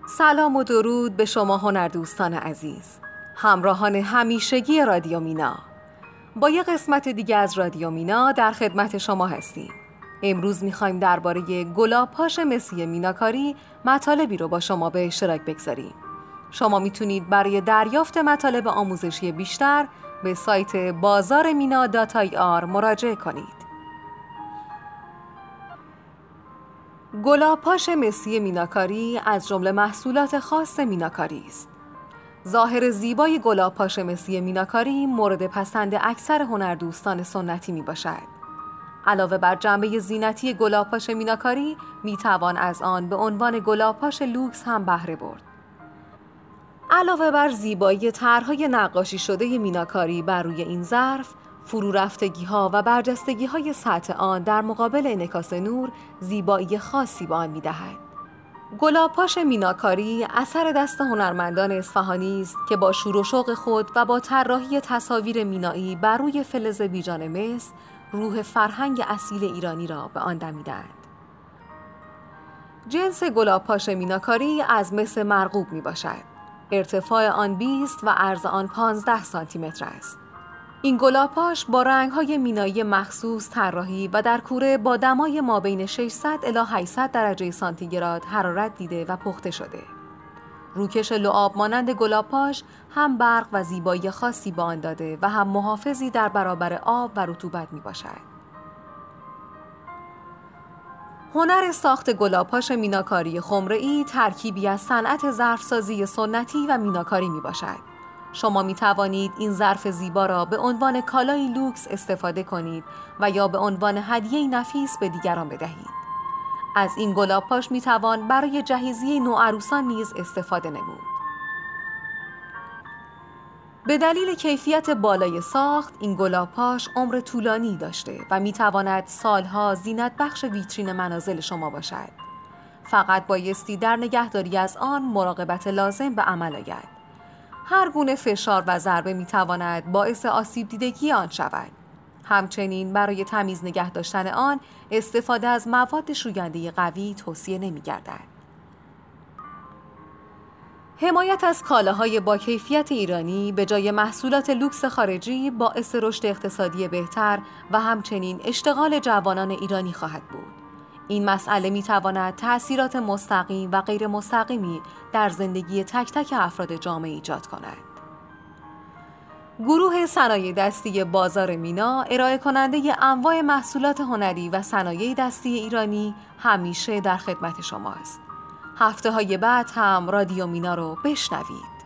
سلام و درود به شما هنردوستان عزیز، همراهان همیشگی رادیو مینا. با یک قسمت دیگه از رادیو مینا در خدمت شما هستیم. امروز میخوایم درباره گلاب‌پاش مسی میناکاری مطالبی رو با شما به اشتراک بگذاریم. شما میتونید برای دریافت مطالب آموزشی بیشتر به سایت bazarmina.ir مراجعه کنید. گلاب‌پاش مسی میناکاری از جمله محصولات خاص میناکاری است. ظاهر زیبای گلاب‌پاش مسی میناکاری مورد پسند اکثر هنردوستان سنتی می باشد. علاوه بر جنبه زینتی گلاب‌پاش میناکاری، می توان از آن به عنوان گلاب‌پاش لوکس هم بهره برد. علاوه بر زیبایی طرح‌های نقاشی شده میناکاری بر روی این ظرف، فرو رفتگی‌ها و برجستگی‌های سطح آن در مقابل انعکاس نور زیبایی خاصی به آن می‌دهد. گلاب‌پاش میناکاری اثر دست هنرمندان اصفهانی است که با شور و شوق خود و با طراحی تصاویر مینایی بر روی فلز بیجان مس، روح فرهنگ اصیل ایرانی را به آن دمیدند. جنس گلاب‌پاش میناکاری از مس مرغوب می‌باشد. ارتفاع آن 20 و عرض آن 15 سانتی متر است. این گلاب‌پاش با رنگ‌های مینایی مخصوص طراحی و در کوره با دمای مابین 600 الی 800 درجه سانتیگراد حرارت دیده و پخته شده. روکش لعاب مانند گلاب‌پاش هم برق و زیبایی خاصی به آن داده و هم محافظی در برابر آب و رطوبت میباشد. هنر ساخت گلاب‌پاش میناکاری خمره‌ای ترکیبی از صنعت ظرفسازی سنتی و میناکاری میباشد. شما می توانید این ظرف زیبا را به عنوان کالای لوکس استفاده کنید و یا به عنوان هدیه نفیس به دیگران بدهید. از این گلاب‌پاش می توان برای جهیزیه نوعروسان نیز استفاده نمود. به دلیل کیفیت بالای ساخت، این گلاب‌پاش عمر طولانی داشته و می تواند سالها زینت بخش ویترین منازل شما باشد. فقط بایستی در نگهداری از آن مراقبت لازم به عمل آید. هر گونه فشار و ضربه میتواند باعث آسیب دیدگی آن شود. همچنین برای تمیز نگه داشتن آن استفاده از مواد شوینده قوی توصیه نمی‌گردد. حمایت از کالاهای با کیفیت ایرانی به جای محصولات لوکس خارجی باعث رشد اقتصادی بهتر و همچنین اشتغال جوانان ایرانی خواهد بود. این مسئله می‌تواند تأثیرات مستقیم و غیر مستقیمی در زندگی تک تک افراد جامعه ایجاد کند. گروه صنایع دستی بازار مینا ارائه کننده انواع محصولات هنری و صنایع دستی ایرانی همیشه در خدمت شماست. هفته‌های بعد هم رادیو مینا رو بشنوید.